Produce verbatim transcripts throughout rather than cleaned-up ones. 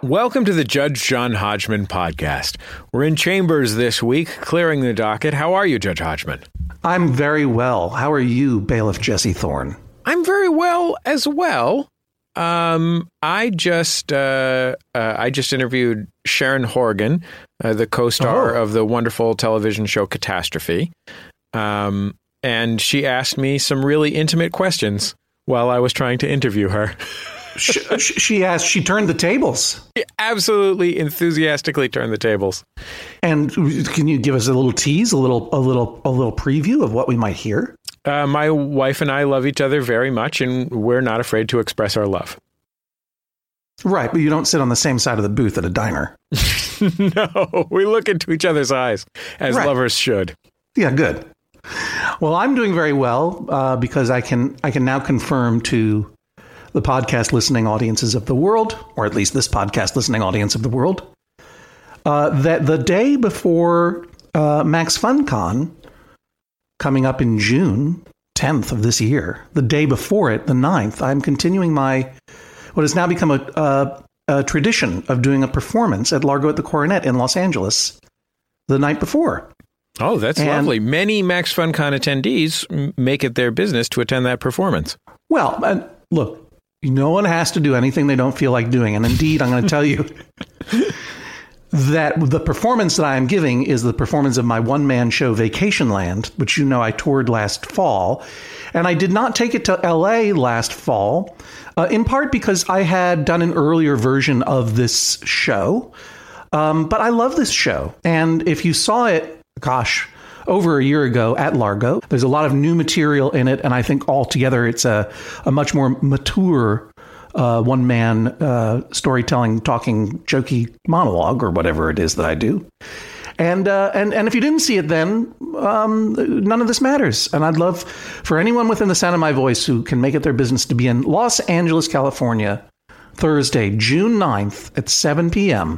Welcome to the Judge John Hodgman podcast. We're in chambers this week, clearing the docket. How are you, Judge Hodgman? I'm very well. How are you, Bailiff Jesse Thorne? I'm very well as well. Um, I just uh, uh, I just interviewed Sharon Horgan, uh, the co-star oh. of the wonderful television show Catastrophe, um, and she asked me some really intimate questions while I was trying to interview her. she, she asked, she turned the tables. She absolutely enthusiastically turned the tables. And can you give us a little tease, a little, a little, a little preview of what we might hear? Uh, my wife and I love each other very much, and we're not afraid to express our love. Right, but you don't sit on the same side of the booth at a diner. No, we look into each other's eyes, as right. lovers should. Yeah, good. Well, I'm doing very well uh, because I can I can now confirm to the podcast listening audiences of the world, or at least this podcast listening audience of the world, uh, that the day before uh, Max FunCon, coming up in June tenth of this year, the day before it, the ninth, I'm continuing my, what has now become a, a, a tradition of doing a performance at Largo at the Coronet in Los Angeles the night before. Oh, that's and, lovely. Many Max FunCon attendees make it their business to attend that performance. Well, uh, look, no one has to do anything they don't feel like doing. And indeed, I'm going to tell you that the performance that I am giving is the performance of my one-man show, Vacationland, which you know I toured last fall. And I did not take it to L A last fall, uh, in part because I had done an earlier version of this show. Um, but I love this show. And if you saw it, gosh, over a year ago at Largo, there's a lot of new material in it. And I think altogether it's a, a much more mature uh, one-man uh, storytelling, talking, jokey monologue or whatever it is that I do. And uh, and and if you didn't see it then, um, none of this matters. And I'd love for anyone within the sound of my voice who can make it their business to be in Los Angeles, California, Thursday, June ninth at seven p.m.,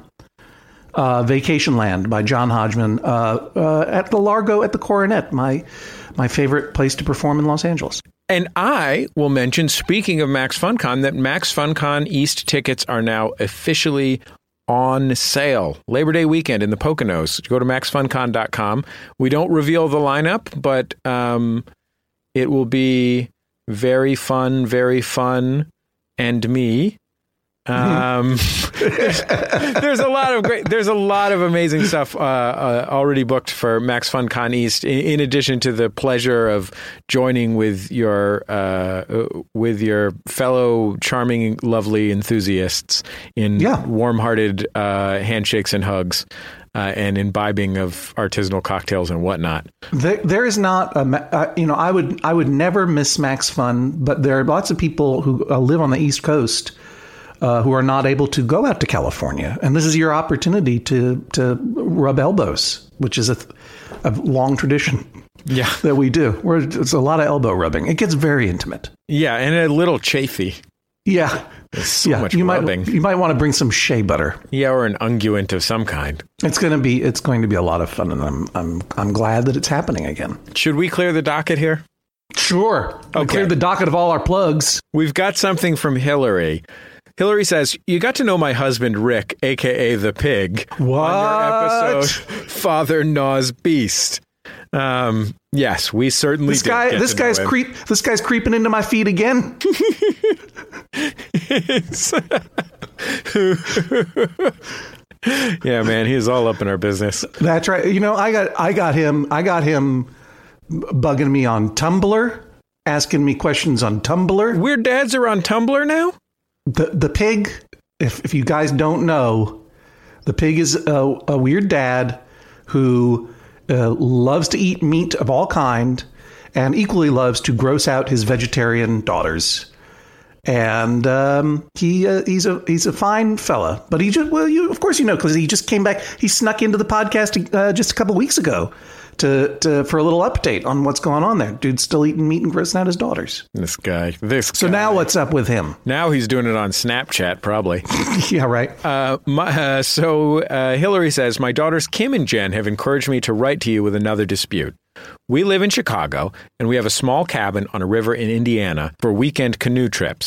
Uh, Vacationland by John Hodgman uh, uh, at the Largo at the Coronet, my my favorite place to perform in Los Angeles. And I will mention, speaking of Max FunCon, that Max FunCon East tickets are now officially on sale. Labor Day weekend in the Poconos. Go to max fun con dot com. We don't reveal the lineup, but um, it will be very fun, very fun, and me. Um, there's, there's a lot of great, there's a lot of amazing stuff uh, uh, already booked for Max FunCon East. In, in addition to the pleasure of joining with your uh, with your fellow charming, lovely enthusiasts in yeah. warm-hearted uh, handshakes and hugs. Uh, and imbibing of artisanal cocktails and whatnot. There, there is not, a, uh, you know, I would I would never miss Max Fun, but there are lots of people who uh, live on the East Coast Uh, who are not able to go out to California. And this is your opportunity to to rub elbows, which is a, a long tradition yeah. that we do. Where it's a lot of elbow rubbing. It gets very intimate. Yeah, and a little chafy. Yeah. There's so yeah. much you rubbing. Might, you might want to bring some shea butter. Yeah, or an unguent of some kind. It's going to be it's going to be a lot of fun, and I'm I'm I'm glad that it's happening again. Should we clear the docket here? Sure. Okay. We cleared the docket of all our plugs. We've got something from Hillary. Hillary says, you got to know my husband, Rick, a k a. The Pig, what? on your episode, Father Gnaws Beast. Um, yes, we certainly this did guy. get This to guy's know him. creep. This guy's creeping into my feet again. Yeah, man, he's all up in our business. That's right. You know, I got, I got him, I got him bugging me on Tumblr, asking me questions on Tumblr. Weird Dads are on Tumblr now? The the pig, if if you guys don't know, the pig is a, a weird dad who uh, loves to eat meat of all kind and equally loves to gross out his vegetarian daughters. And um, he uh, he's a he's a fine fella, but he just well, you of course you know because he just came back. He snuck into the podcast uh, just a couple weeks ago to, to for a little update on what's going on there. Dude's still eating meat and grossing out his daughters. This guy, this. So guy. now what's up with him? Now he's doing it on Snapchat, probably. Yeah, right. Uh, my, uh, so uh, Hillary says, my daughters Kim and Jen have encouraged me to write to you with another dispute. We live in Chicago, and we have a small cabin on a river in Indiana for weekend canoe trips.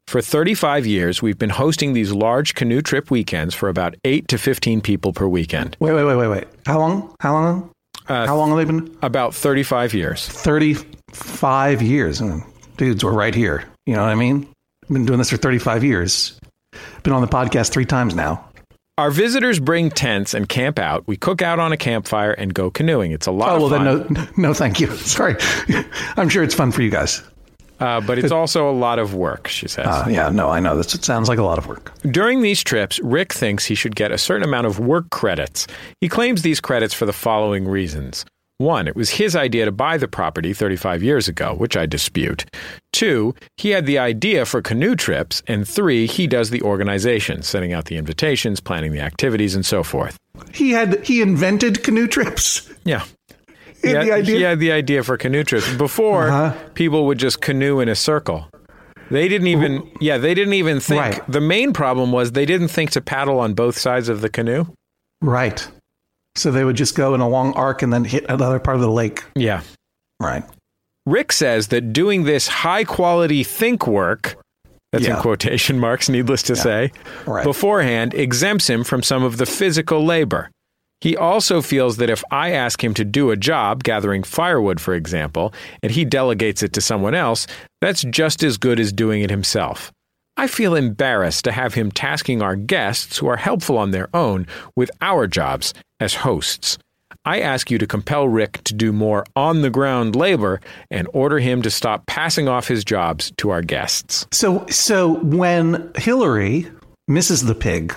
For thirty-five years, we've been hosting these large canoe trip weekends for about eight to fifteen people per weekend. Wait, wait, wait, wait, wait. How long? How long? Uh, How long have they been? About thirty-five years. thirty-five years. Dudes, we're right here. You know what I mean? I've been doing this for thirty-five years. Been on the podcast three times now. Our visitors bring tents and camp out. We cook out on a campfire and go canoeing. It's a lot oh, of well, fun. Oh, well, then no, no, thank you. Sorry. I'm sure it's fun for you guys. Uh, but it's also a lot of work, she says. Uh, yeah, no, I know. This it sounds like a lot of work. During these trips, Rick thinks he should get a certain amount of work credits. He claims these credits for the following reasons. One, it was his idea to buy the property thirty-five years ago, which I dispute. Two, he had the idea for canoe trips. And three, he does the organization, sending out the invitations, planning the activities, and so forth. He had he invented canoe trips. Yeah. He had, had, the idea? he had the idea for canoe trips. Before, uh-huh. people would just canoe in a circle. They didn't even, yeah, they didn't even think. Right. The main problem was they didn't think to paddle on both sides of the canoe. Right. So they would just go in a long arc and then hit another part of the lake. Yeah. Right. Rick says that doing this high-quality think work, that's yeah. in quotation marks, needless to yeah. say, right. beforehand exempts him from some of the physical labor. He also feels that if I ask him to do a job, gathering firewood, for example, and he delegates it to someone else, that's just as good as doing it himself. I feel embarrassed to have him tasking our guests, who are helpful on their own, with our jobs as hosts. I ask you to compel Rick to do more on-the-ground labor and order him to stop passing off his jobs to our guests. So, so when Hillary, Missus the Pig,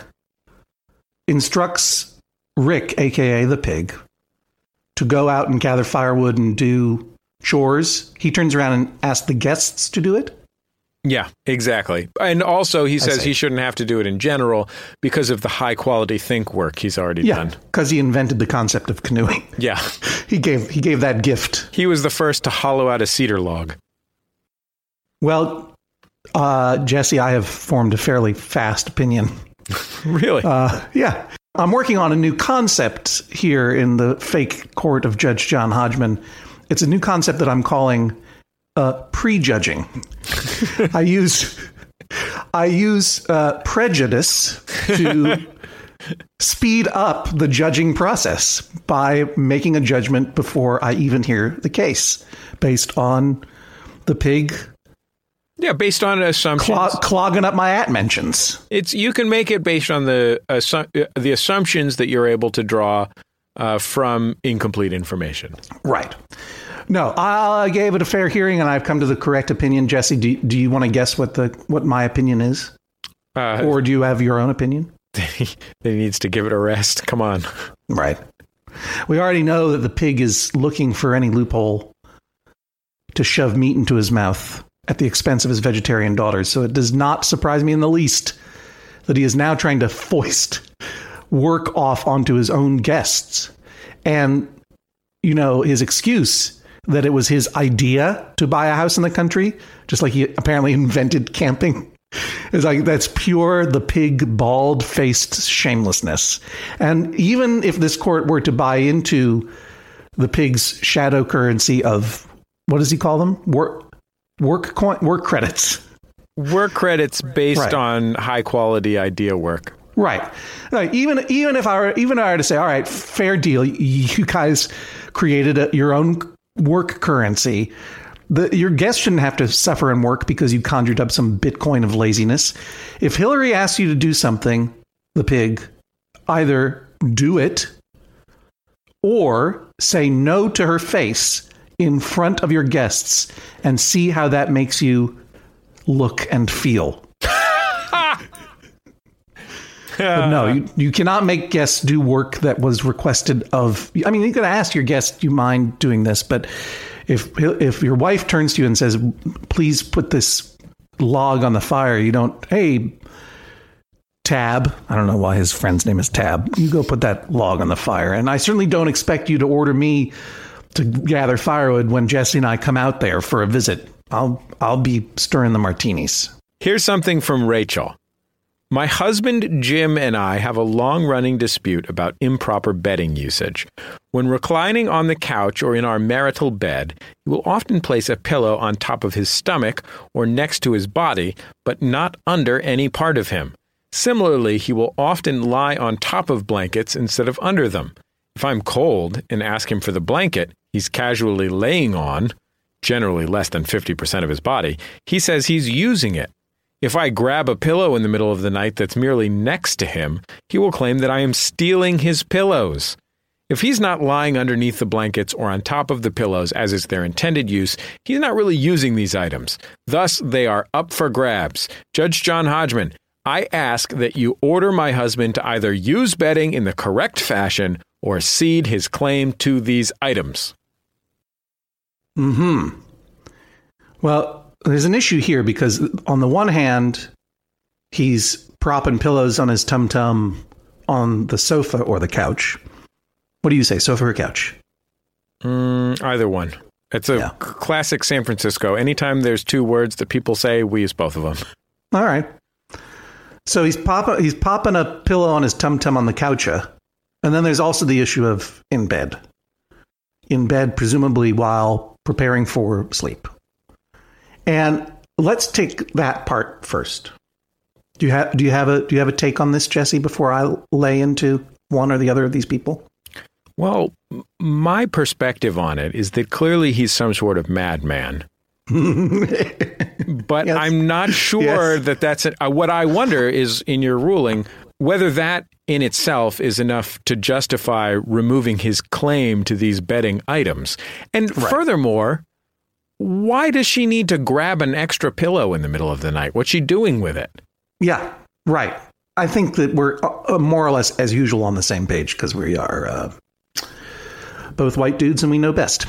instructs Rick, a k a the pig, to go out and gather firewood and do chores, he turns around and asks the guests to do it? Yeah, exactly. And also he says he shouldn't have to do it in general because of the high quality think work he's already yeah, done. Because he invented the concept of canoeing. Yeah. he gave he gave that gift. He was the first to hollow out a cedar log. Well, uh, Jesse, I have formed a fairly fast opinion. Really? Uh, yeah. I'm working on a new concept here in the fake court of Judge John Hodgman. It's a new concept that I'm calling uh, prejudging. I use I use uh, prejudice to speed up the judging process by making a judgment before I even hear the case, based on the pig. Yeah, based on assumptions. Clog- clogging up my at mentions. It's you can make it based on the assu- the assumptions that you're able to draw uh, from incomplete information. Right. No, I gave it a fair hearing, and I've come to the correct opinion. Jesse, do, do you want to guess what the what my opinion is? Uh, or do you have your own opinion? He needs to give it a rest. Come on. Right. We already know that the pig is looking for any loophole to shove meat into his mouth at the expense of his vegetarian daughters. So it does not surprise me in the least that he is now trying to foist work off onto his own guests. And, you know, his excuse that it was his idea to buy a house in the country, just like he apparently invented camping, is like, that's pure the pig bald-faced shamelessness. And even if this court were to buy into the pig's shadow currency of, what does he call them? Work Work coin, work credits. Work credits based right. on high quality idea work. Right. Like, even even if I were even if I were to say, all right, fair deal, you guys created a, your own work currency. The, your guests shouldn't have to suffer and work because you conjured up some Bitcoin of laziness. If Hillary asks you to do something, the pig, either do it or say no to her face in front of your guests and see how that makes you look and feel. But no, you, you cannot make guests do work that was requested of. I mean, you could ask your guests, do you mind doing this? But if if your wife turns to you and says, please put this log on the fire, you don't, hey, Tab, I don't know why his friend's name is Tab, you go put that log on the fire. And I certainly don't expect you to order me to gather firewood when Jesse and I come out there for a visit. I'll I'll be stirring the martinis. Here's something from Rachel. My husband, Jim, and I have a long-running dispute about improper bedding usage. When reclining on the couch or in our marital bed, he will often place a pillow on top of his stomach or next to his body, but not under any part of him. Similarly, he will often lie on top of blankets instead of under them. If I'm cold and ask him for the blanket he's casually laying on, generally less than fifty percent of his body, he says he's using it. If I grab a pillow in the middle of the night that's merely next to him, he will claim that I am stealing his pillows. If he's not lying underneath the blankets or on top of the pillows as is their intended use, he's not really using these items. Thus, they are up for grabs. Judge John Hodgman, I ask that you order my husband to either use bedding in the correct fashion or cede his claim to these items. Hmm. Well, there's an issue here because on the one hand, he's propping pillows on his tum-tum on the sofa or the couch. What do you say, sofa or couch? Mm, either one. It's a yeah. classic San Francisco. Anytime there's two words that people say, we use both of them. All right. So he's popping he's popping a pillow on his tum-tum on the couch. And then there's also the issue of in bed. In bed, presumably while preparing for sleep. And let's take that part first. Do you have do you have a do you have a take on this, Jesse, before I lay into one or the other of these people? Well, my perspective on it is that clearly he's some sort of madman. But yes. I'm not sure yes. that that's it. Uh, what I wonder is, in your ruling, whether that in itself is enough to justify removing his claim to these bedding items. And right. furthermore, why does she need to grab an extra pillow in the middle of the night? What's she doing with it? Yeah, right. I think that we're uh, more or less, as usual, on the same page because we are uh, both white dudes and we know best.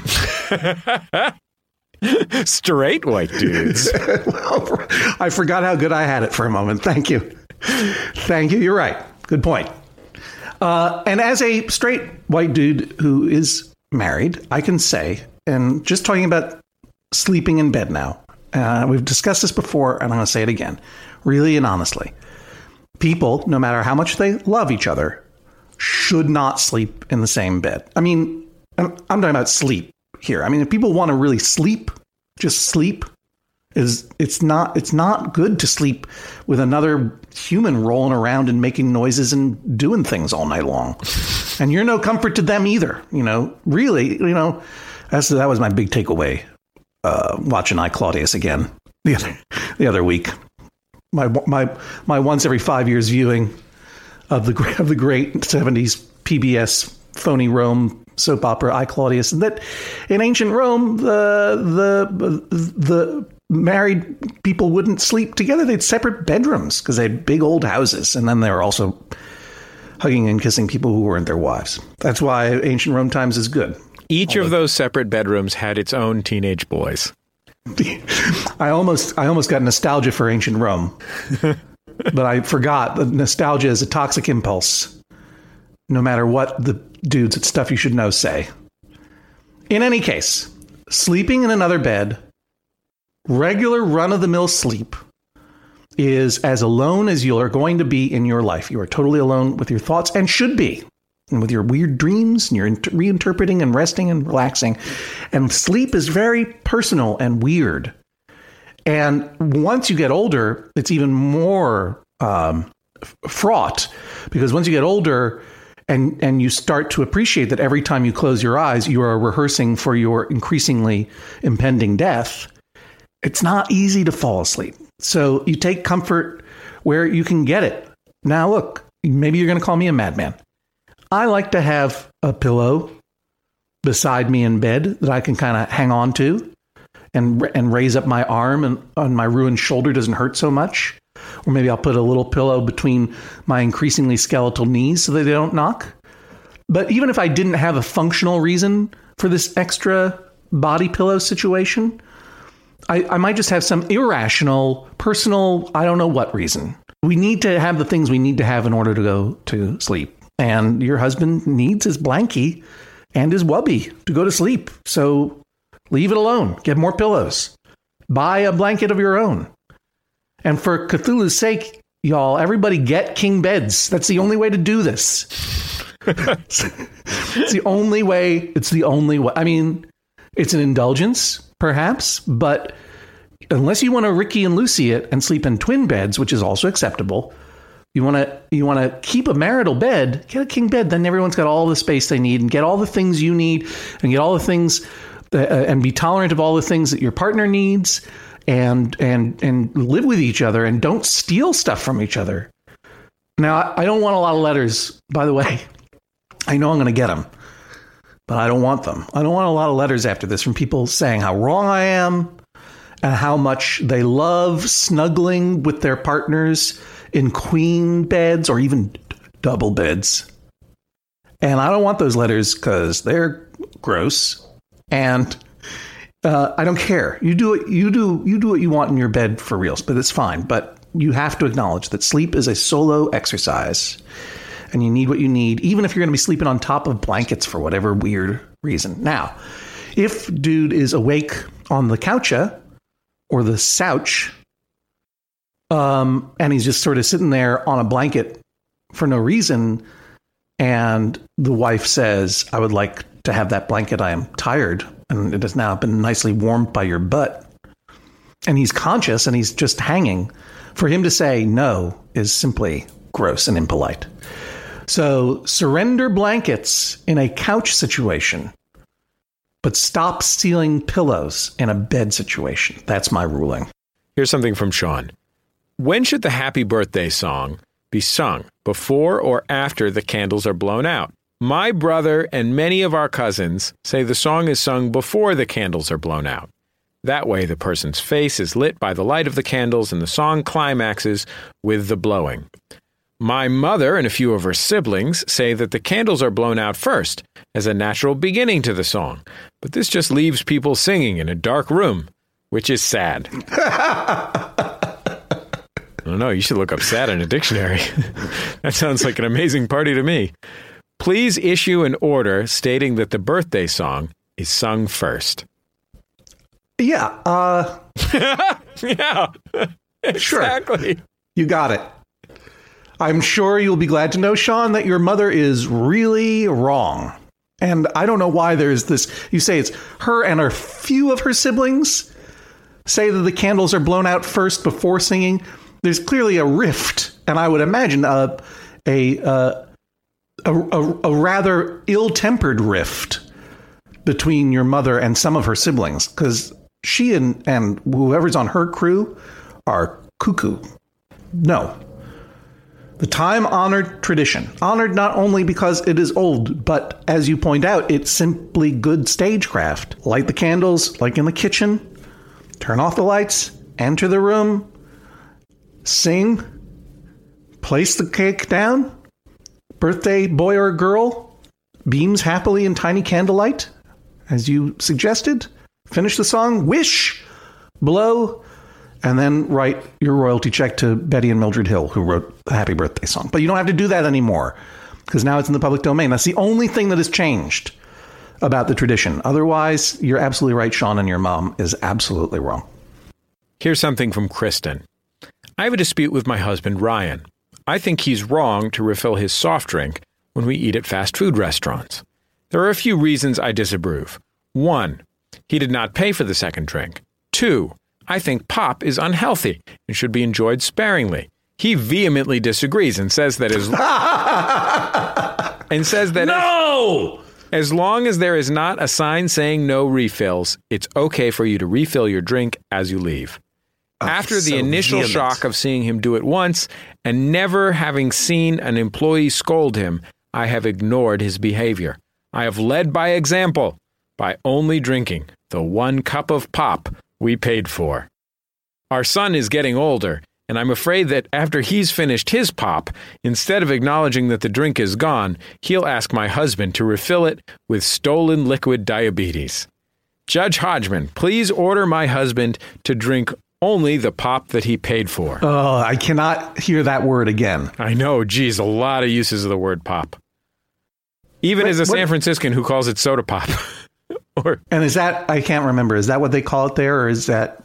Straight white dudes. Well, I forgot how good I had it for a moment. Thank you. Thank you. You're right. Good point. Uh, and as a straight white dude who is married, I can say, and just talking about sleeping in bed now, uh, we've discussed this before, and I'm going to say it again, really and honestly. People, no matter how much they love each other, should not sleep in the same bed. I mean, I'm, I'm talking about sleep here. I mean, if people want to really sleep, just sleep, is it's not it's not good to sleep with another human rolling around and making noises and doing things all night long. And you're no comfort to them either. You know, really, you know, that's that was my big takeaway. Uh, watching I, Claudius again the other the other week. My my my once every five years viewing of the of the great seventies P B S phony Rome soap opera I, Claudius, and that in ancient Rome the the the married people wouldn't sleep together. They had separate bedrooms because they had big old houses, and then they were also hugging and kissing people who weren't their wives. That's why ancient Rome times is good. Each Although, of those separate bedrooms had its own teenage boys. I almost I almost got nostalgia for ancient Rome, but I forgot that nostalgia is a toxic impulse, no matter what the dudes at Stuff You Should Know say. In any case, sleeping in another bed, regular run-of-the-mill sleep, is as alone as you are going to be in your life. You are totally alone with your thoughts and should be. And with your weird dreams, and you're inter- reinterpreting and resting and relaxing. And sleep is very personal and weird. And once you get older, it's even more um, fraught. Because once you get older and, and you start to appreciate that every time you close your eyes, you are rehearsing for your increasingly impending death, it's not easy to fall asleep. So you take comfort where you can get it. Now, look, maybe you're going to call me a madman. I like to have a pillow beside me in bed that I can kind of hang on to and and raise up my arm and on my ruined shoulder doesn't hurt so much. Or maybe I'll put a little pillow between my increasingly skeletal knees so that they don't knock. But even if I didn't have a functional reason for this extra body pillow situation, I, I might just have some irrational, personal, I don't know what reason. We need to have the things we need to have in order to go to sleep. And your husband needs his blankie and his wubby to go to sleep. So leave it alone. Get more pillows. Buy a blanket of your own. And for Cthulhu's sake, y'all, everybody get king beds. That's the only way to do this. It's the only way. It's the only way. I mean, it's an indulgence, perhaps, but unless you want to Ricky and Lucy it and sleep in twin beds, which is also acceptable, you want to you want to keep a marital bed, get a king bed. Then everyone's got all the space they need and get all the things you need and get all the things that, uh, and be tolerant of all the things that your partner needs and and and live with each other and don't steal stuff from each other. Now, I, I don't want a lot of letters, by the way. I know I'm going to get them, but I don't want them. I don't want a lot of letters after this from people saying how wrong I am and how much they love snuggling with their partners in queen beds or even double beds. And I don't want those letters because they're gross. And uh, I don't care. You do it. You do. You do what you want in your bed for reals, but it's fine. But you have to acknowledge that sleep is a solo exercise. And you need what you need, even if you're going to be sleeping on top of blankets for whatever weird reason. Now, if dude is awake on the coucha or the couch, um, and he's just sort of sitting there on a blanket for no reason, and the wife says, I would like to have that blanket. I am tired, and it has now been nicely warmed by your butt. And he's conscious, and he's just hanging. For him to say no is simply gross and impolite. So surrender blankets in a couch situation, but stop stealing pillows in a bed situation. That's my ruling. Here's something from Sean. When should the happy birthday song be sung? Before or after the candles are blown out? My brother and many of our cousins say the song is sung before the candles are blown out. That way the person's face is lit by the light of the candles and the song climaxes with the blowing. My mother and a few of her siblings say that the candles are blown out first as a natural beginning to the song, but this just leaves people singing in a dark room, which is sad. I don't know, you should look up sad in a dictionary. That sounds like an amazing party to me. Please issue an order stating that the birthday song is sung first. Yeah, uh... yeah, exactly. Sure. You got it. I'm sure you'll be glad to know, Sean, that your mother is really wrong. And I don't know why there's this. You say it's her and a few of her siblings say that the candles are blown out first before singing. There's clearly a rift. And I would imagine a, a, uh, a, a, a rather ill-tempered rift between your mother and some of her siblings, because she and, and whoever's on her crew are cuckoo. No. The time-honored tradition, honored not only because it is old, but as you point out, it's simply good stagecraft. Light the candles like in the kitchen, turn off the lights, enter the room, sing, place the cake down, birthday boy or girl beams happily in tiny candlelight, as you suggested, finish the song, wish, blow, and then write your royalty check to Betty and Mildred Hill, who wrote the happy birthday song. But you don't have to do that anymore, because now it's in the public domain. That's the only thing that has changed about the tradition. Otherwise, you're absolutely right, Sean, and your mom is absolutely wrong. Here's something from Kristen. I have a dispute with my husband, Ryan. I think he's wrong to refill his soft drink when we eat at fast food restaurants. There are a few reasons I disapprove. One, he did not pay for the second drink. Two, I think pop is unhealthy and should be enjoyed sparingly. He vehemently disagrees and says that as and says that no! as, as long as there is not a sign saying no refills, it's okay for you to refill your drink as you leave. Oh, After the so initial vehement. shock of seeing him do it once and never having seen an employee scold him, I have ignored his behavior. I have led by example by only drinking the one cup of pop we paid for. Our son is getting older, and I'm afraid that after he's finished his pop, instead of acknowledging that the drink is gone, he'll ask my husband to refill it with stolen liquid diabetes. Judge Hodgman, please order my husband to drink only the pop that he paid for. Oh, I cannot hear that word again. I know, geez, a lot of uses of the word pop. Even Wait, as a San what? Franciscan who calls it soda pop. Or, and is that, I can't remember, is that what they call it there, or is that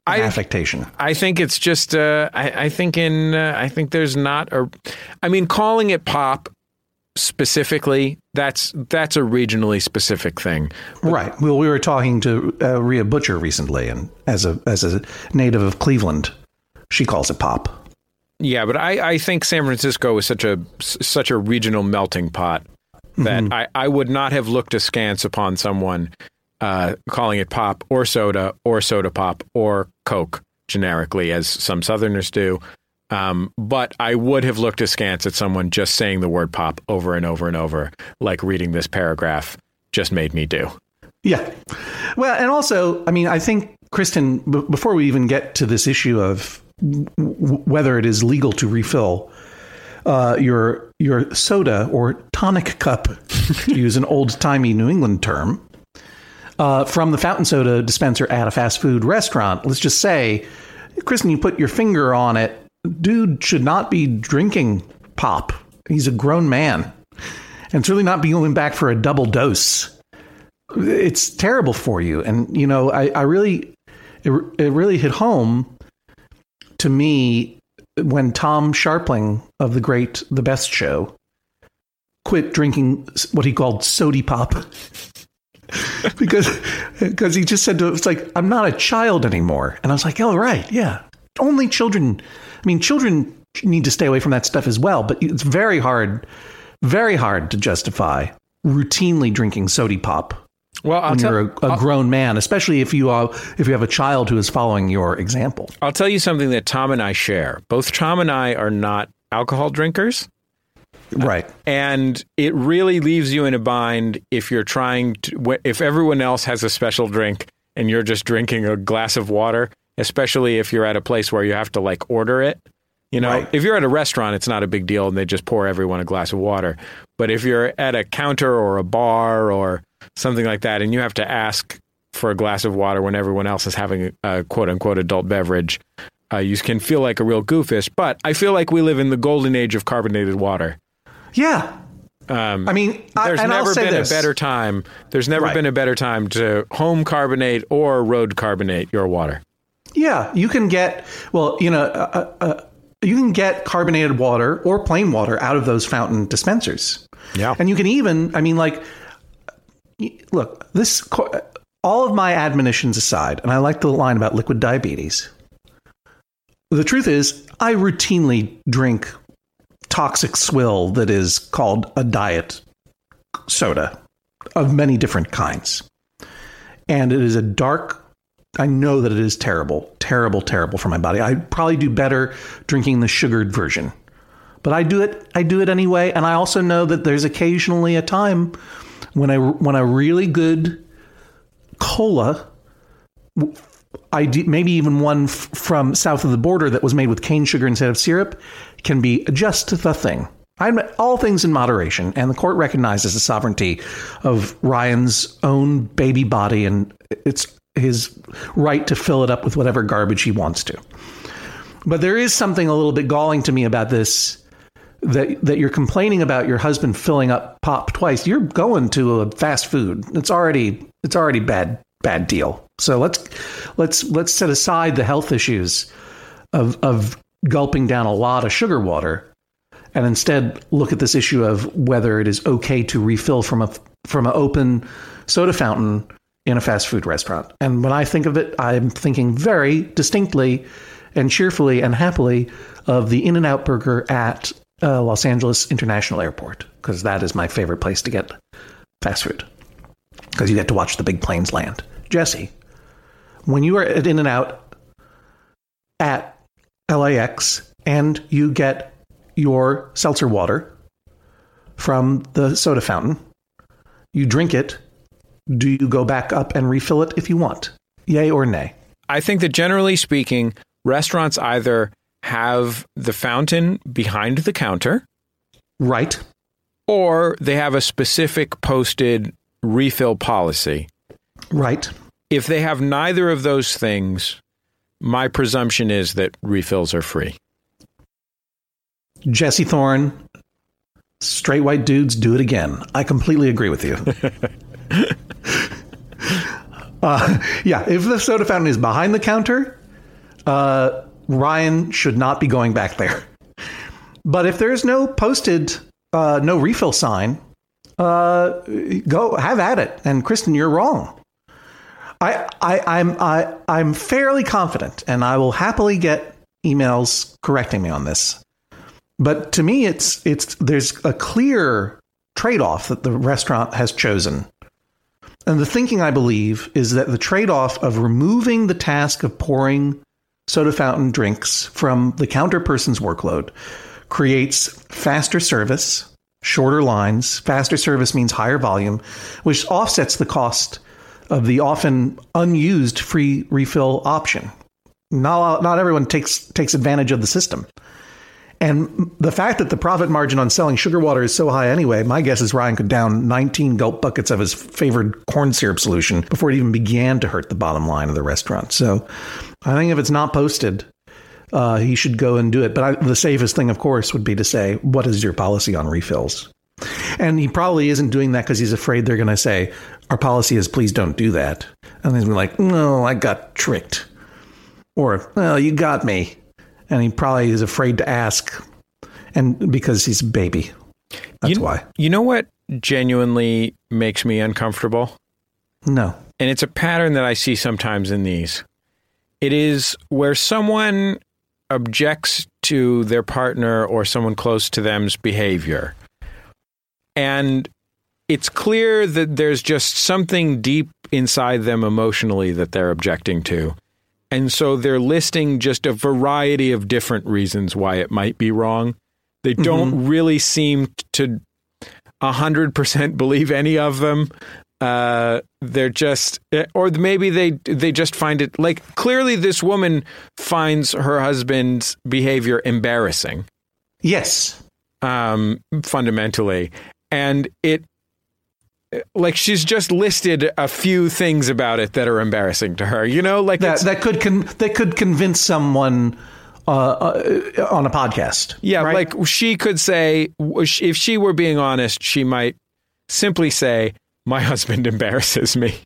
I, affectation. I think it's just. Uh, I, I think in. Uh, I think there's not a. I mean, calling it pop specifically. That's that's a regionally specific thing. But, right. Well, we were talking to uh, Rhea Butcher recently, and as a as a native of Cleveland, she calls it pop. Yeah, but I, I think San Francisco is such a such a regional melting pot that mm-hmm. I, I would not have looked askance upon someone uh, calling it pop or soda or soda pop or Coke generically, as some Southerners do. Um, but I would have looked askance at someone just saying the word pop over and over and over, like reading this paragraph just made me do. Yeah. Well, and also, I mean, I think, Kristen, b- before we even get to this issue of w- whether it is legal to refill uh, your your soda or tonic cup, to use an old-timey New England term, uh, from the fountain soda dispenser at a fast food restaurant, let's just say, Kristen, you put your finger on it, dude should not be drinking pop. He's a grown man. And it's really not be going back for a double dose. It's terrible for you. And, you know, I, I really, it, it really hit home to me when Tom Sharpling of the great The Best Show quit drinking what he called sody pop. because because he just said to it's like, I'm not a child anymore. And I was like, oh, right. Yeah. Only children. I mean, children need to stay away from that stuff as well. But it's very hard, very hard to justify routinely drinking sody pop. Well, I'll when tell, you're a, a grown man, especially if you are, if you have a child who is following your example. I'll tell you something that Tom and I share. Both Tom and I are not alcohol drinkers. Right. And it really leaves you in a bind if you're trying to, if everyone else has a special drink and you're just drinking a glass of water, especially if you're at a place where you have to like order it. You know, right. If you're at a restaurant, it's not a big deal and they just pour everyone a glass of water. But if you're at a counter or a bar or something like that, and you have to ask for a glass of water when everyone else is having a quote unquote adult beverage, uh, you can feel like a real goofus. But I feel like we live in the golden age of carbonated water. Yeah. Um, I mean, there's I, never been this. a better time. There's never right. been a better time to home carbonate or road carbonate your water. Yeah, you can get, well, you know, uh, uh, you can get carbonated water or plain water out of those fountain dispensers. Yeah. And you can even, I mean, like, look, this, all of my admonitions aside, and I like the line about liquid diabetes. The truth is, I routinely drink toxic swill that is called a diet soda of many different kinds. And it is a dark, I know that it is terrible, terrible, terrible for my body. I probably do better drinking the sugared version. But I do it, I do it anyway. And I also know that there's occasionally a time when I when a really good cola, I do, maybe even one f- from south of the border that was made with cane sugar instead of syrup, can be just the thing. I'm all things in moderation, and the court recognizes the sovereignty of Ryan's own baby body, and it's his right to fill it up with whatever garbage he wants to. But there is something a little bit galling to me about this. That that you're complaining about your husband filling up pop twice. You're going to a fast food. It's already it's already bad bad deal. So let's let's let's set aside the health issues of of gulping down a lot of sugar water, and instead look at this issue of whether it is okay to refill from a from an open soda fountain in a fast food restaurant. And when I think of it, I'm thinking very distinctly and cheerfully and happily of the In-N-Out burger at Uh, Los Angeles International Airport, because that is my favorite place to get fast food, because you get to watch the big planes land. Jesse, when you are at In-N-Out at L A X and you get your seltzer water from the soda fountain, you drink it, do you go back up and refill it if you want? Yay or nay? I think that generally speaking, restaurants either have the fountain behind the counter. Right. Or they have a specific posted refill policy. Right. If they have neither of those things, my presumption is that refills are free. Jesse Thorne, straight white dudes do it again. I completely agree with you. uh, yeah, if the soda fountain is behind the counter, uh, Ryan should not be going back there. But if there's no posted, uh, no refill sign, uh, go have at it. And Kristen, you're wrong. I, I, I'm, I, I'm fairly confident, and I will happily get emails correcting me on this. But to me, it's, it's, there's a clear trade-off that the restaurant has chosen. And the thinking, I believe, is that the trade-off of removing the task of pouring soda fountain drinks from the counter person's workload creates faster service, shorter lines. Faster service means higher volume, which offsets the cost of the often unused free refill option. Not, not everyone takes takes advantage of the system. And the fact that the profit margin on selling sugar water is so high anyway, my guess is Ryan could down nineteen gulp buckets of his favored corn syrup solution before it even began to hurt the bottom line of the restaurant. So I think if it's not posted, uh, he should go and do it. But I, the safest thing, of course, would be to say, what is your policy on refills? And he probably isn't doing that because he's afraid they're going to say, our policy is please don't do that. And he's like, no, I got tricked. Or, well, you got me. And he probably is afraid to ask, and because he's a baby. That's you, why. You know what genuinely makes me uncomfortable? No. And it's a pattern that I see sometimes in these. It is where someone objects to their partner or someone close to them's behavior. And it's clear that there's just something deep inside them emotionally that they're objecting to. And so they're listing just a variety of different reasons why it might be wrong. They don't mm-hmm. really seem to one hundred percent believe any of them. Uh, they're just, or maybe they they just find it, like, clearly this woman finds her husband's behavior embarrassing. Yes. Um, fundamentally. And it, like, she's just listed a few things about it that are embarrassing to her, you know, like that that could con- that could convince someone uh, uh, on a podcast. Yeah, right? Like she could say, if she were being honest, she might simply say, "My husband embarrasses me."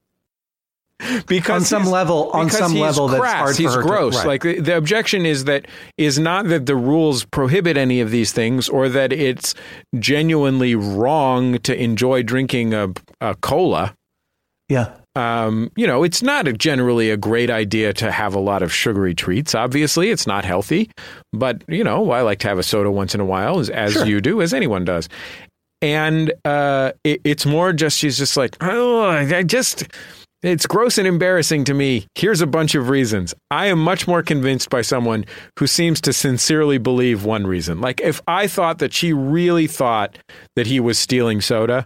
Because on some level, on some level, crass, that's hard for he's her gross. To, right. Like the, the objection is that is not that the rules prohibit any of these things, or that it's genuinely wrong to enjoy drinking a, a cola. Yeah, um, you know, it's not a, generally a great idea to have a lot of sugary treats. Obviously, it's not healthy, but you know, I like to have a soda once in a while, as, as sure. you do, as anyone does. And uh, it, it's more just she's just like, oh, I just. It's gross and embarrassing to me. Here's a bunch of reasons. I am much more convinced by someone who seems to sincerely believe one reason. Like if I thought that she really thought that he was stealing soda,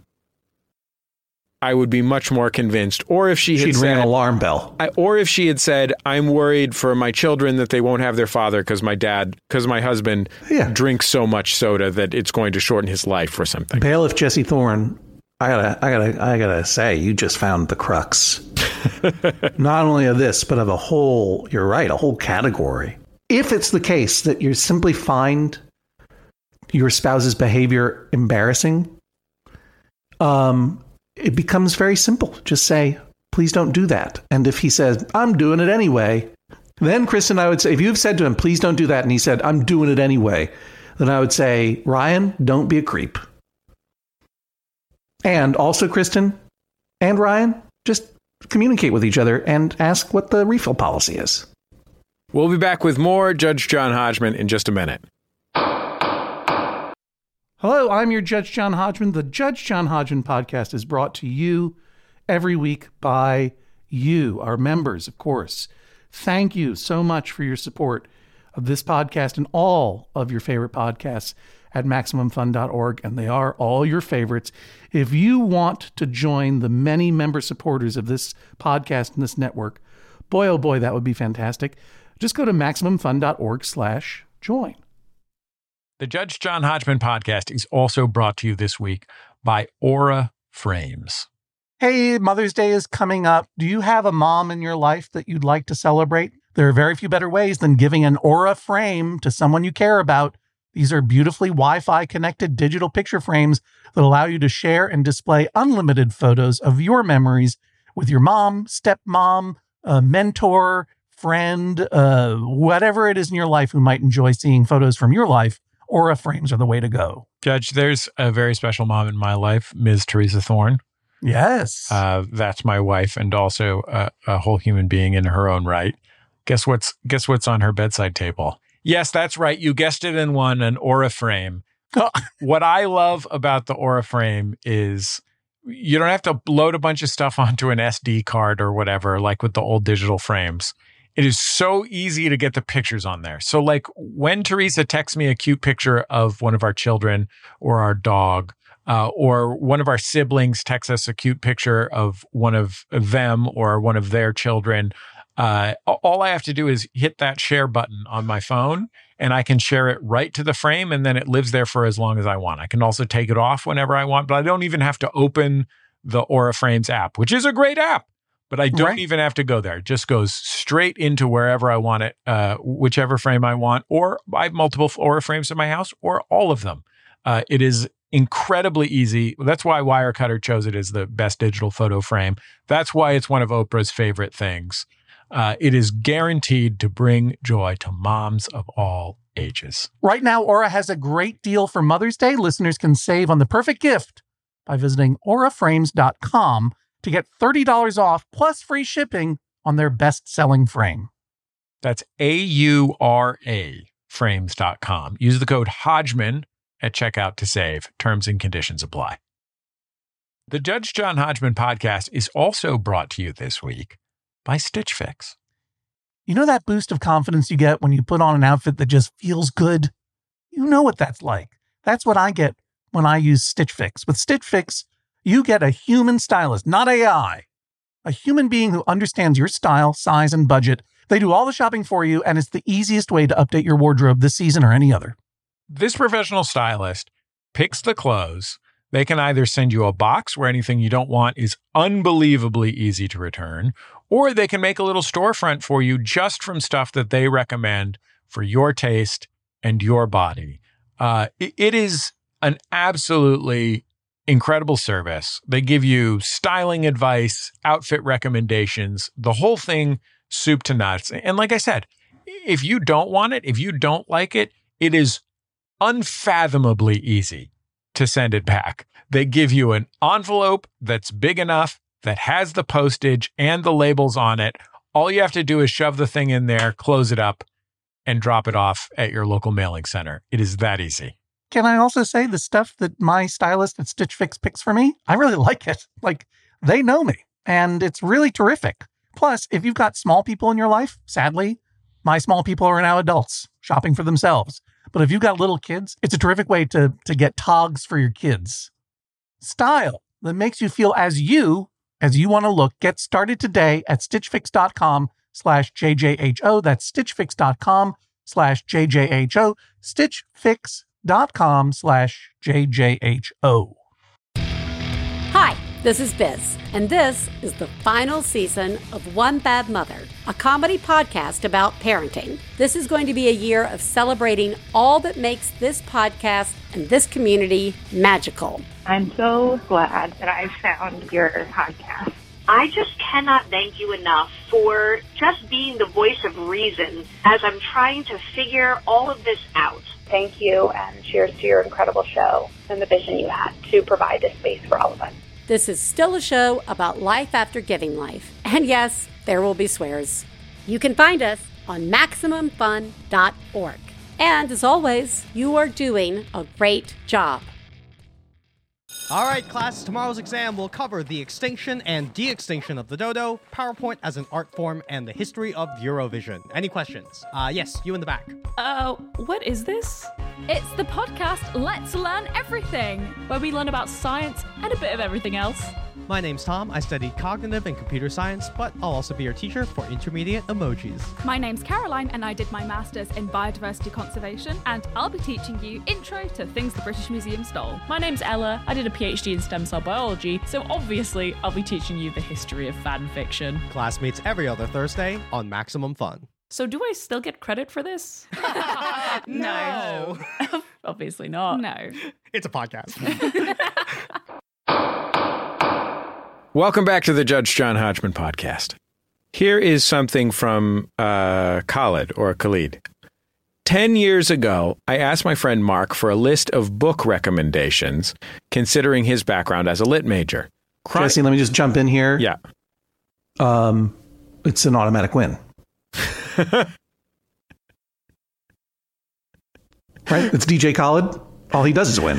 I would be much more convinced. Or if she had She'd said, ring an alarm bell. I, or if she had said, I'm worried for my children that they won't have their father because my dad, because my husband yeah. drinks so much soda that it's going to shorten his life or something. Bailiff Jesse Thorne, I gotta, I gotta, I gotta say, you just found the crux. Not only of this, but of a whole, you're right, a whole category. If it's the case that you simply find your spouse's behavior embarrassing, um, it becomes very simple. Just say, please don't do that. And if he says, I'm doing it anyway, then Chris and I would say, if you've said to him, please don't do that, and he said, I'm doing it anyway, then I would say, Ryan, don't be a creep. And also, Kristen and Ryan, just communicate with each other and ask what the refill policy is. We'll be back with more Judge John Hodgman in just a minute. Hello, I'm your Judge John Hodgman. The Judge John Hodgman podcast is brought to you every week by you, our members, of course. Thank you so much for your support of this podcast and all of your favorite podcasts at Maximum Fun dot org, and they are all your favorites. If you want to join the many member supporters of this podcast and this network, boy, oh boy, that would be fantastic. Just go to Maximum Fun dot org slash join. The Judge John Hodgman podcast is also brought to you this week by Aura Frames. Hey, Mother's Day is coming up. Do you have a mom in your life that you'd like to celebrate? There are very few better ways than giving an Aura frame to someone you care about. These are beautifully Wi-Fi connected digital picture frames that allow you to share and display unlimited photos of your memories with your mom, stepmom, a mentor, friend, uh, whatever it is in your life who might enjoy seeing photos from your life, Aura frames are the way to go. Judge, there's a very special mom in my life, Miz Teresa Thorne. Yes. Uh, that's my wife and also a, a whole human being in her own right. Guess what's guess what's on her bedside table? Yes, that's right. You guessed it in one, an Aura frame. Oh. What I love about the Aura frame is you don't have to load a bunch of stuff onto an S D card or whatever, like with the old digital frames. It is so easy to get the pictures on there. So like when Teresa texts me a cute picture of one of our children or our dog, uh, or one of our siblings texts us a cute picture of one of them or one of their children, uh, all I have to do is hit that share button on my phone and I can share it right to the frame and then it lives there for as long as I want. I can also take it off whenever I want, but I don't even have to open the Aura Frames app, which is a great app. But I don't right. even have to go there. It just goes straight into wherever I want it, uh, whichever frame I want, or I have multiple Aura frames in my house, or all of them. Uh, it is incredibly easy. That's why Wirecutter chose it as the best digital photo frame. That's why it's one of Oprah's favorite things. Uh, it is guaranteed to bring joy to moms of all ages. Right now, Aura has a great deal for Mother's Day. Listeners can save on the perfect gift by visiting aura frames dot com to get thirty dollars off plus free shipping on their best-selling frame. That's A U R A frames dot com. Use the code Hodgman at checkout to save. Terms and conditions apply. The Judge John Hodgman podcast is also brought to you this week by Stitch Fix. You know that boost of confidence you get when you put on an outfit that just feels good? You know what that's like. That's what I get when I use Stitch Fix. With Stitch Fix, you get a human stylist, not A I. A human being who understands your style, size, and budget. They do all the shopping for you, and it's the easiest way to update your wardrobe this season or any other. This professional stylist picks the clothes. They can either send you a box where anything you don't want is unbelievably easy to return, or they can make a little storefront for you just from stuff that they recommend for your taste and your body. Uh, it, it is an absolutely incredible service. They give you styling advice, outfit recommendations, the whole thing soup to nuts. And like I said, if you don't want it, if you don't like it, it is unfathomably easy to send it back. They give you an envelope that's big enough, that has the postage and the labels on it. All you have to do is shove the thing in there, close it up, and drop it off at your local mailing center. It is that easy. Can I also say the stuff that my stylist at Stitch Fix picks for me? I really like it. Like, they know me, and it's really terrific. Plus, if you've got small people in your life, sadly, my small people are now adults shopping for themselves. But if you've got little kids, it's a terrific way to, to get togs for your kids. Style that makes you feel as you, as you want to look. Get started today at stitchfix.com slash JJHO. That's stitchfix.com slash JJHO. Stitchfix.com slash JJHO. Hi, this is Biz, and this is the final season of One Bad Mother, a comedy podcast about parenting. This is going to be a year of celebrating all that makes this podcast and this community magical. I'm so glad that I found your podcast. I just cannot thank you enough for just being the voice of reason as I'm trying to figure all of this out. Thank you, and cheers to your incredible show and the vision you had to provide this space for all of us. This is still a show about life after giving life. And yes, there will be swears. You can find us on maximum fun dot org. And as always, you are doing a great job. All right, class, tomorrow's exam will cover the extinction and de-extinction of the dodo, PowerPoint as an art form, and the history of Eurovision. Any questions? Uh, yes, you in the back. Uh, what is this? It's the podcast Let's Learn Everything, where we learn about science and a bit of everything else. My name's Tom. I study cognitive and computer science, but I'll also be your teacher for intermediate emojis. My name's Caroline, and I did my master's in biodiversity conservation, and I'll be teaching you intro to things the British Museum stole. My name's Ella. I did a PhD in stem cell biology, so obviously I'll be teaching you the history of fan fiction. Class meets every other Thursday on Maximum Fun. So do I still get credit for this? No. Obviously not. No. It's a podcast. Welcome back to the Judge John Hodgman podcast. Here is something from uh, Khalid or Khalid. Ten years ago, I asked my friend Mark for a list of book recommendations, considering his background as a lit major. Cry- Jesse, let me just jump in here. Yeah. Um, it's an automatic win. Right? It's D J Khaled. All he does is win.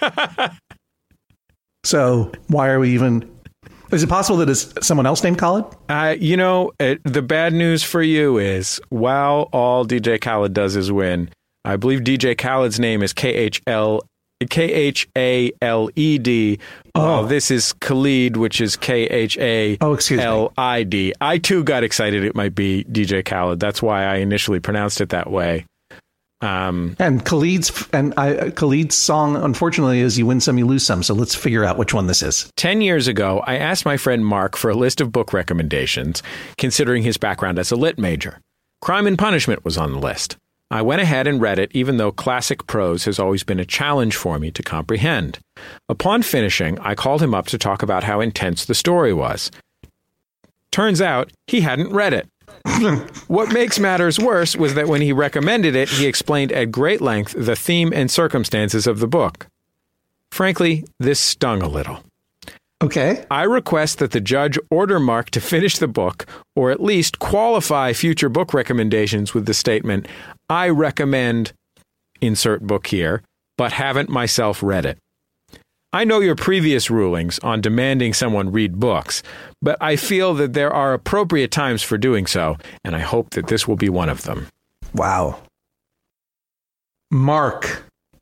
So why are we even... Is it possible that it's someone else named Khaled? Uh, you know, it, the bad news for you is, while all D J Khaled does is win, I believe D J Khaled's name is K H L K H A L E D. Oh, uh, this is Khalid, which is K H A L I D. I, too, got excited it might be D J Khaled. That's why I initially pronounced it that way. Um, and Khalid's and I, Khalid's song, unfortunately, is "You Win Some, You Lose Some." So let's figure out which one this is. Ten years ago, I asked my friend Mark for a list of book recommendations, considering his background as a lit major. Crime and Punishment was on the list. I went ahead and read it, even though classic prose has always been a challenge for me to comprehend. Upon finishing, I called him up to talk about how intense the story was. Turns out he hadn't read it. What makes matters worse was that when he recommended it, he explained at great length the theme and circumstances of the book. Frankly, this stung a little. Okay. I request that the judge order Mark to finish the book, or at least qualify future book recommendations with the statement, I recommend, insert book here, but haven't myself read it. I know your previous rulings on demanding someone read books, but I feel that there are appropriate times for doing so, and I hope that this will be one of them. Wow. Mark.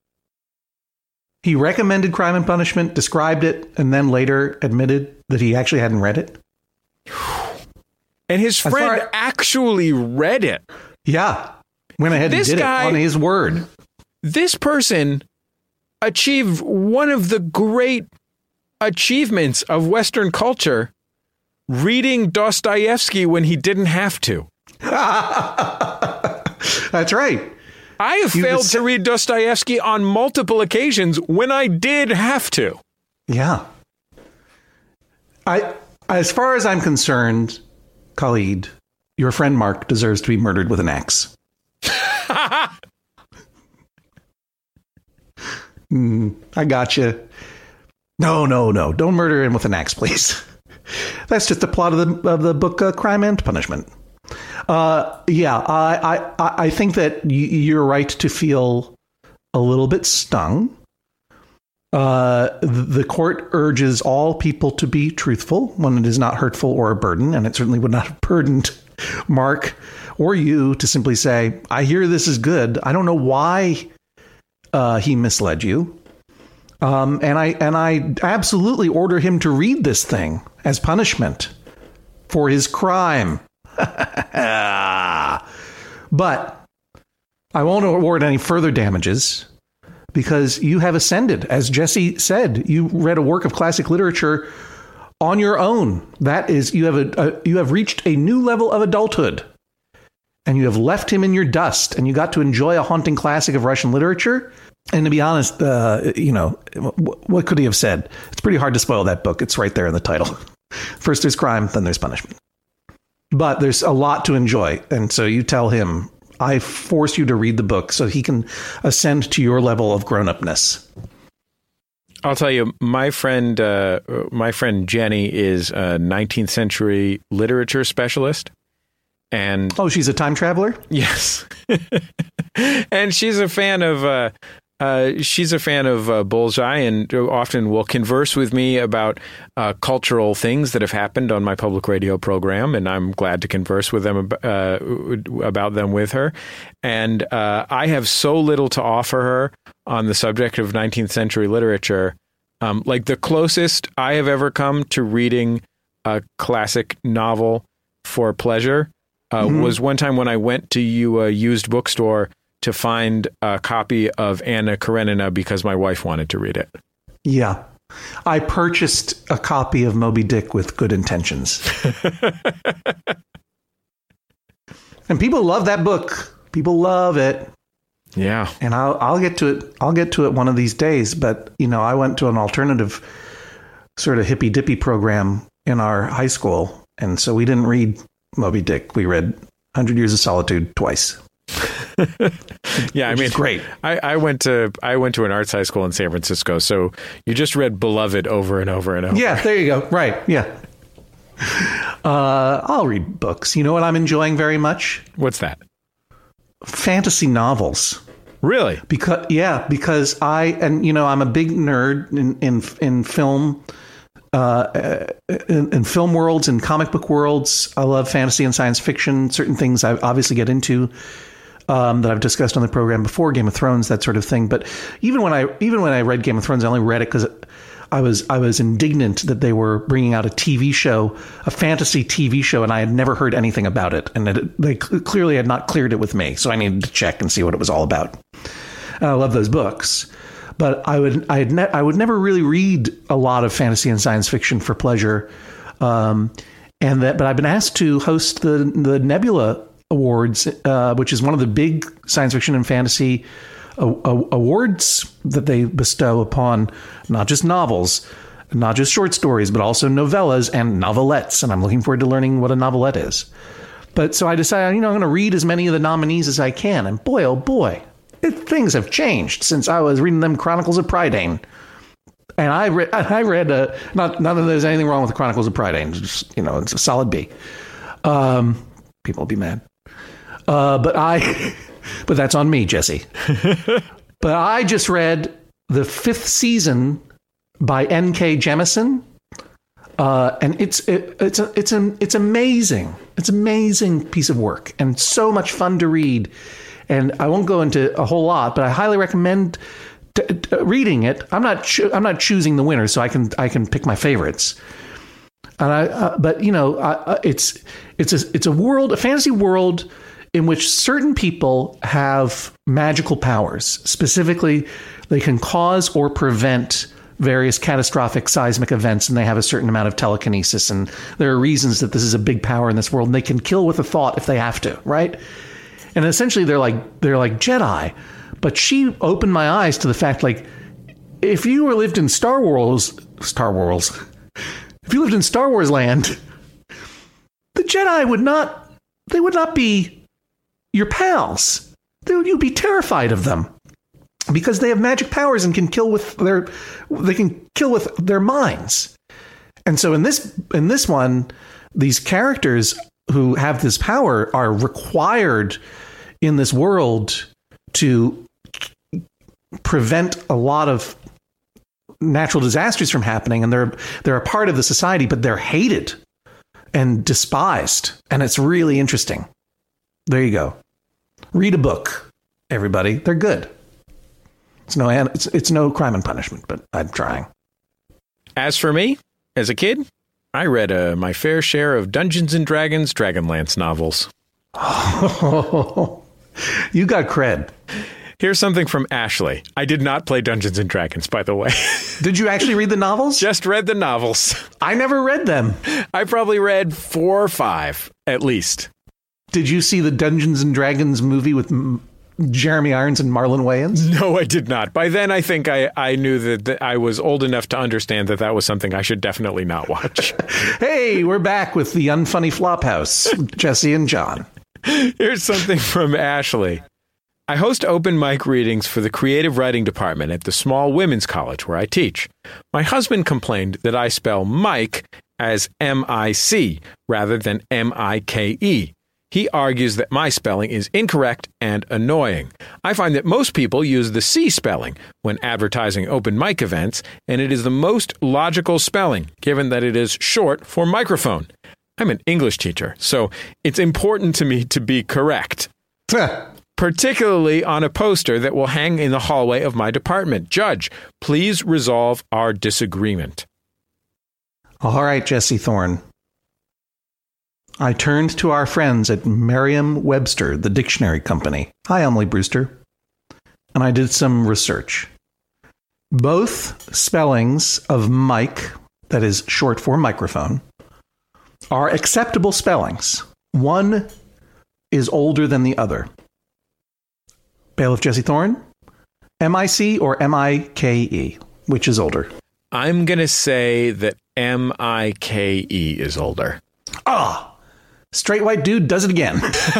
He recommended Crime and Punishment, described it, and then later admitted that he actually hadn't read it. And his friend far- actually read it. Yeah. Went ahead This and did guy- it on his word. This person achieved one of the great achievements of Western culture, reading Dostoevsky when he didn't have to. That's right. I have You failed was- to read Dostoevsky on multiple occasions when I did have to. Yeah. I, as far as I'm concerned, Khalid, your friend Mark deserves to be murdered with an axe. mm, I got you. No, no, no. Don't murder him with an axe, please. That's just the plot of the of the book uh, Crime and Punishment. Uh, yeah, I, I, I think that y- you're right to feel a little bit stung. Uh, the court urges all people to be truthful when it is not hurtful or a burden, and it certainly would not have burdened Mark or you to simply say, I hear this is good. I don't know why uh, he misled you. Um, and I and I absolutely order him to read this thing as punishment for his crime. But I won't award any further damages because you have ascended. As Jesse said, you read a work of classic literature on your own. That is, you have a, a you have reached a new level of adulthood, and you have left him in your dust, and you got to enjoy a haunting classic of Russian literature. And to be honest, uh, you know, what could he have said? It's pretty hard to spoil that book. It's right there in the title. First there's crime, then there's punishment. But there's a lot to enjoy. And so you tell him, I force you to read the book so he can ascend to your level of grown-upness. I'll tell you, my friend, uh, my friend Jenny is a nineteenth century literature specialist. And oh, she's a time traveler? Yes. And she's a fan of uh, uh, she's a fan of uh, Bullseye, and often will converse with me about uh, cultural things that have happened on my public radio program, and I'm glad to converse with them uh, about them with her. And uh, I have so little to offer her on the subject of nineteenth century literature. Um, like the closest I have ever come to reading a classic novel for pleasure uh, mm-hmm. was one time when I went to a used bookstore to find a copy of Anna Karenina because my wife wanted to read it. Yeah. I purchased a copy of Moby Dick with good intentions. And people love that book. People love it. Yeah. And I'll I'll get to it. I'll get to it one of these days. But, you know, I went to an alternative sort of hippy dippy program in our high school. And so we didn't read Moby Dick. We read one hundred Years of Solitude twice. Yeah, I mean, great. I, I went to I went to an arts high school in San Francisco, so you just read Beloved over and over and over. Yeah, there you go. Right. Yeah. Uh, I'll read books. You know what I'm enjoying very much? What's that? Fantasy novels. Really? Because yeah, because I and you know I'm a big nerd in in in film. Uh, in, in film worlds and comic book worlds. I love fantasy and science fiction. Certain things I obviously get into um, that I've discussed on the program before, Game of Thrones, that sort of thing. But even when I even when I read Game of Thrones, I only read it because I was I was indignant that they were bringing out a T V show, a fantasy T V show, and I had never heard anything about it, and it, they clearly had not cleared it with me. So I needed to check and see what it was all about. And I love those books. But I would I ne- I would never really read a lot of fantasy and science fiction for pleasure, um, and that. But I've been asked to host the the Nebula Awards, uh, which is one of the big science fiction and fantasy a- a- awards that they bestow upon not just novels, not just short stories, but also novellas and novelettes. And I'm looking forward to learning what a novelette is. But so I decided, you know, I'm going to read as many of the nominees as I can, and boy, oh boy. It, things have changed since I was reading them Chronicles of Prydain. And I read, I read, uh, not, not that there's anything wrong with the Chronicles of Prydain. Just, you know, it's a solid B. Um, people will be mad. Uh, but I, but that's on me, Jesse. But I just read the fifth season by N K Jemisin. Uh, and it's, it, it's, a, it's, an, it's amazing. It's an amazing piece of work and so much fun to read. And I won't go into a whole lot, but I highly recommend t- t- reading it. I'm not cho- I'm not choosing the winner, so I can I can pick my favorites. And I, uh, but you know, I, it's it's a it's a world, a fantasy world in which certain people have magical powers. Specifically, they can cause or prevent various catastrophic seismic events, and they have a certain amount of telekinesis. And there are reasons that this is a big power in this world, and they can kill with a thought if they have to, right? And essentially, they're like they're like Jedi. But she opened my eyes to the fact, like, if you were lived in Star Wars, Star Wars, if you lived in Star Wars land, the Jedi would not, they would not be your pals. They would, you'd be terrified of them because they have magic powers and can kill with their, they can kill with their minds. And so in this in this one, these characters who have this power are required in this world to prevent a lot of natural disasters from happening. And they're they're a part of the society, but they're hated and despised. And it's really interesting. There you go. Read a book, everybody. They're good. It's no it's it's no Crime and Punishment, but I'm trying. As for me, as a kid, I read uh, my fair share of Dungeons and Dragons Dragonlance novels. Oh, you got cred. Here's something from Ashley. I did not play Dungeons and Dragons, by the way. Did you actually read the novels? Just read the novels. I never read them. I probably read four or five, at least. Did you see the Dungeons and Dragons movie with M- Jeremy Irons and Marlon Wayans? No, I did not. By then, I think I, I knew that, that I was old enough to understand that that was something I should definitely not watch. Hey, we're back with the Unfunny Flophouse, Jesse and John. Here's something from Ashley. I host open mic readings for the creative writing department at the small women's college where I teach. My husband complained that I spell Mike as M I C rather than M I K E. He argues that my spelling is incorrect and annoying. I find that most people use the C spelling when advertising open mic events, and it is the most logical spelling, given that it is short for microphone. I'm an English teacher, so it's important to me to be correct. Particularly on a poster that will hang in the hallway of my department. Judge, please resolve our disagreement. All right, Jesse Thorne. I turned to our friends at Merriam-Webster, the dictionary company. Hi, Emily Brewster. And I did some research. Both spellings of mic, that is short for microphone, are acceptable spellings. One is older than the other. Bailiff Jesse Thorne, M I C or M I K E? Which is older? I'm going to say that M I K E is older. Ah, Straight white dude does it again.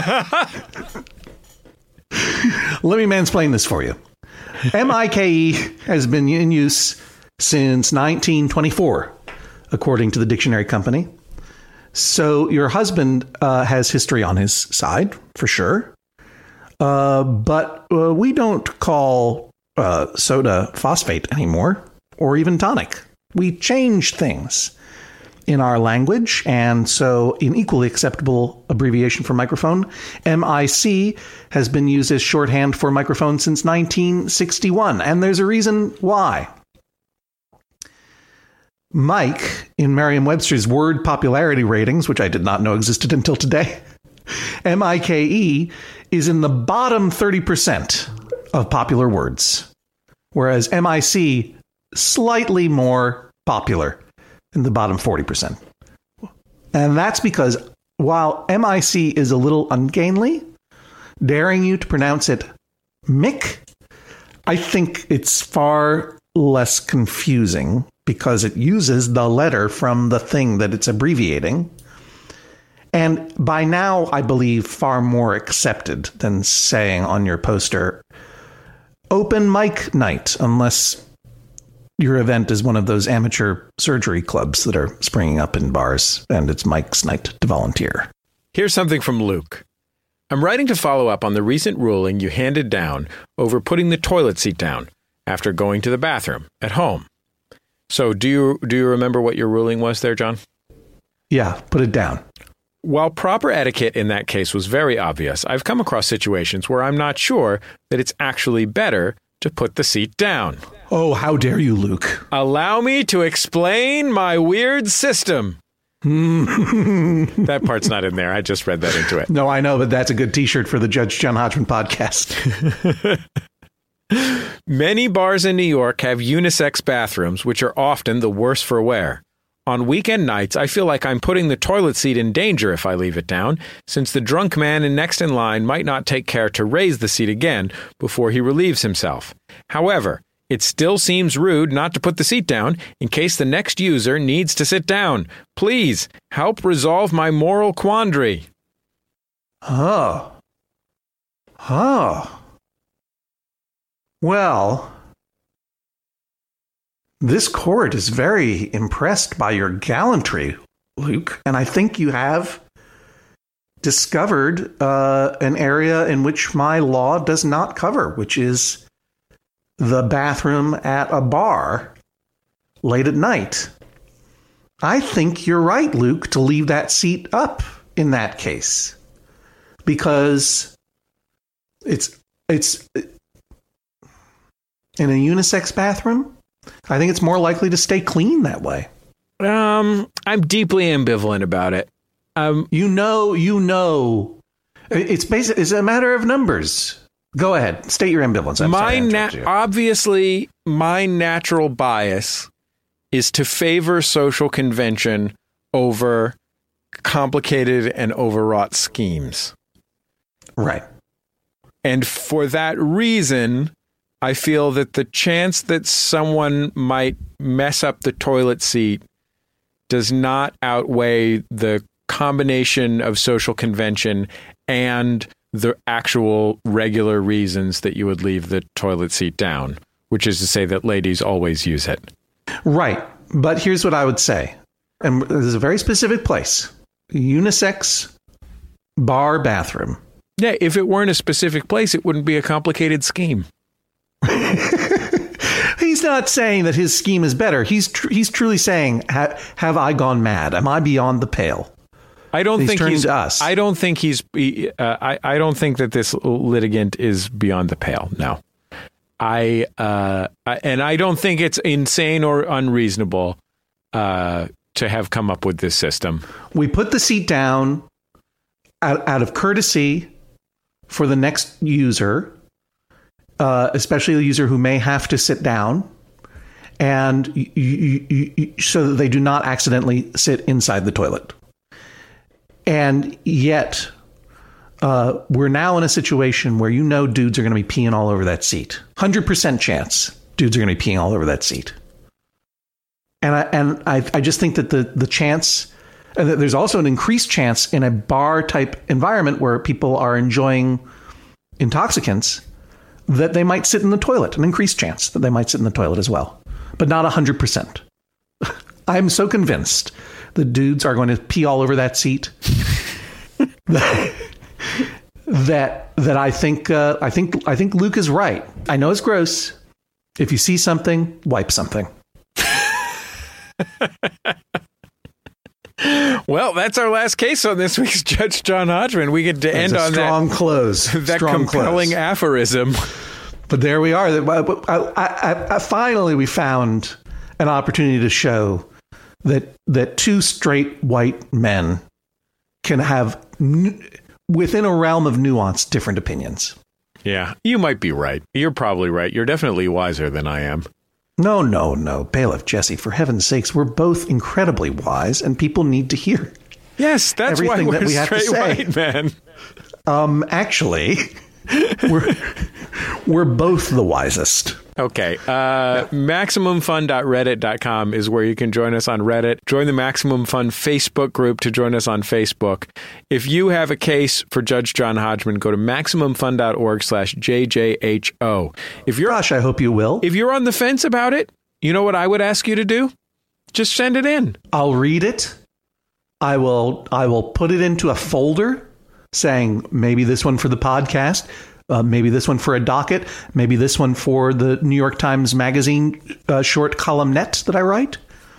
Let me mansplain this for you. M I K E has been in use since nineteen twenty-four, according to the Dictionary Company. So your husband uh, has history on his side, for sure. Uh, but uh, we don't call uh, soda phosphate anymore, or even tonic. We change things in our language, and so an equally acceptable abbreviation for microphone, M I C, has been used as shorthand for microphone since nineteen sixty-one, and there's a reason why. Mike, in Merriam-Webster's word popularity ratings, which I did not know existed until today, M I K E is in the bottom thirty percent of popular words, whereas M I C slightly more popular in the bottom forty percent. And that's because while M I C is a little ungainly, daring you to pronounce it Mick, I think it's far less confusing because it uses the letter from the thing that it's abbreviating. And by now, I believe, far more accepted than saying on your poster, open mic night, unless your event is one of those amateur surgery clubs that are springing up in bars and it's Mike's night to volunteer. Here's something from Luke. I'm writing to follow up on the recent ruling you handed down over putting the toilet seat down after going to the bathroom at home. So do you do you remember what your ruling was there, John? Yeah, put it down. While proper etiquette in that case was very obvious, I've come across situations where I'm not sure that it's actually better to put the seat down. Oh, how dare you, Luke? Allow me to explain my weird system. That part's not in there. I just read that into it. No, I know, but that's a good T-shirt for the Judge John Hodgman podcast. Many bars in New York have unisex bathrooms, which are often the worse for wear. On weekend nights, I feel like I'm putting the toilet seat in danger if I leave it down, since the drunk man in next in line might not take care to raise the seat again before he relieves himself. However, it still seems rude not to put the seat down in case the next user needs to sit down. Please help resolve my moral quandary. Oh. Oh. Well, this court is very impressed by your gallantry, Luke, and I think you have discovered uh, an area in which my law does not cover, which is the bathroom at a bar late at night. I think you're right, Luke, to leave that seat up in that case, because it's it's in a unisex bathroom. I think it's more likely to stay clean that way. Um, I'm deeply ambivalent about it. Um, you know, you know, it's basic. It's a matter of numbers. Go ahead, state your ambivalence. I'm my sorry, na- obviously, my natural bias is to favor social convention over complicated and overwrought schemes. Right. And for that reason, I feel that the chance that someone might mess up the toilet seat does not outweigh the combination of social convention and the actual regular reasons that you would leave the toilet seat down, which is to say that ladies always use it. Right. But here's what I would say. And this is a very specific place. Unisex bar bathroom. Yeah, if it weren't a specific place, it wouldn't be a complicated scheme. He's not saying that his scheme is better. He's tr- he's truly saying, ha- have I gone mad? Am I beyond the pale? I don't he's think he's to us. I don't think he's uh, I, I don't think that this litigant is beyond the pale. No. I, uh, I and I don't think it's insane or unreasonable uh, to have come up with this system. We put the seat down out, out of courtesy for the next user. Uh, especially the user who may have to sit down, and you, you, you, you, so that they do not accidentally sit inside the toilet. And yet, uh, we're now in a situation where you know dudes are going to be peeing all over that seat. one hundred percent chance dudes are going to be peeing all over that seat. And I and I, I just think that the, the chance And there's also an increased chance in a bar-type environment where people are enjoying intoxicants that they might sit in the toilet, an increased chance that they might sit in the toilet as well, but not one hundred percent. I'm so convinced the dudes are going to pee all over that seat that, that that I think uh, I think I think Luke is right. I know it's gross. If you see something, wipe something. Well, that's our last case on this week's Judge John Hodgman. We get to That's end a on strong that close. that strong compelling close. aphorism. But there we are. I, I, I, finally, we found an opportunity to show that that two straight white men can have, n- within a realm of nuance, different opinions. Yeah, you might be right. You're probably right. You're definitely wiser than I am. No, no, no. Bailiff Jesse, for heaven's sakes, we're both incredibly wise, and people need to hear. Yes, that's everything why we're that we have to straight say. white men. Um, actually, we're we're both the wisest. Okay. Uh, maximum fun dot reddit dot com is where you can join us on Reddit. Join the Maximum Fun Facebook group to join us on Facebook. If you have a case for Judge John Hodgman, go to maximum fun dot org slash J J H O. If you're, Gosh, I hope you will. If you're on the fence about it, you know what I would ask you to do? Just send it in. I'll read it. I will I will put it into a folder saying maybe this one for the podcast. Uh, maybe this one for a docket, maybe this one for the New York Times Magazine uh, short columnette that I write.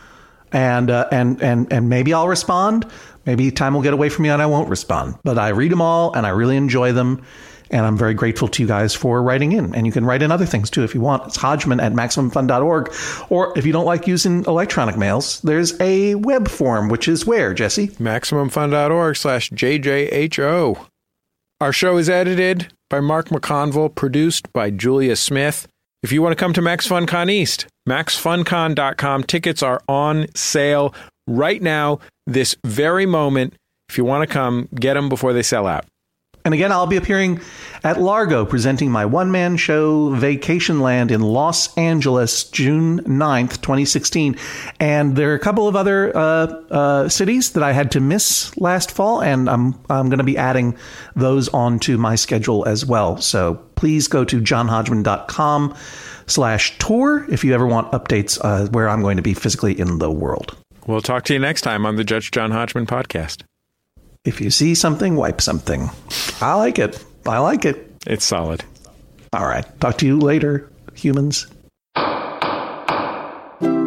And, uh, and, and, and maybe I'll respond. Maybe time will get away from me and I won't respond. But I read them all and I really enjoy them. And I'm very grateful to you guys for writing in. And you can write in other things too if you want. It's Hodgman at maximum fun dot org. Or if you don't like using electronic mails, there's a web form, which is where, Jesse? maximum fun dot org slash J J H O. Our show is edited by Mark McConville, produced by Julia Smith. If you want to come to MaxFunCon East, max fun con dot com. Tickets are on sale right now, this very moment. If you want to come, get them before they sell out. And again, I'll be appearing at Largo, presenting my one-man show, Vacation Land, in Los Angeles, June ninth, twenty sixteen. And there are a couple of other uh, uh, cities that I had to miss last fall, and I'm I'm going to be adding those onto my schedule as well. So please go to john hodgman dot com slash tour if you ever want updates uh, where I'm going to be physically in the world. We'll talk to you next time on the Judge John Hodgman podcast. If you see something, wipe something. I like it. I like it. It's solid. All right. Talk to you later, humans.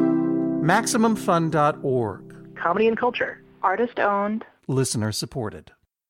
maximum fun dot org. Comedy and culture. Artist owned. Listener supported.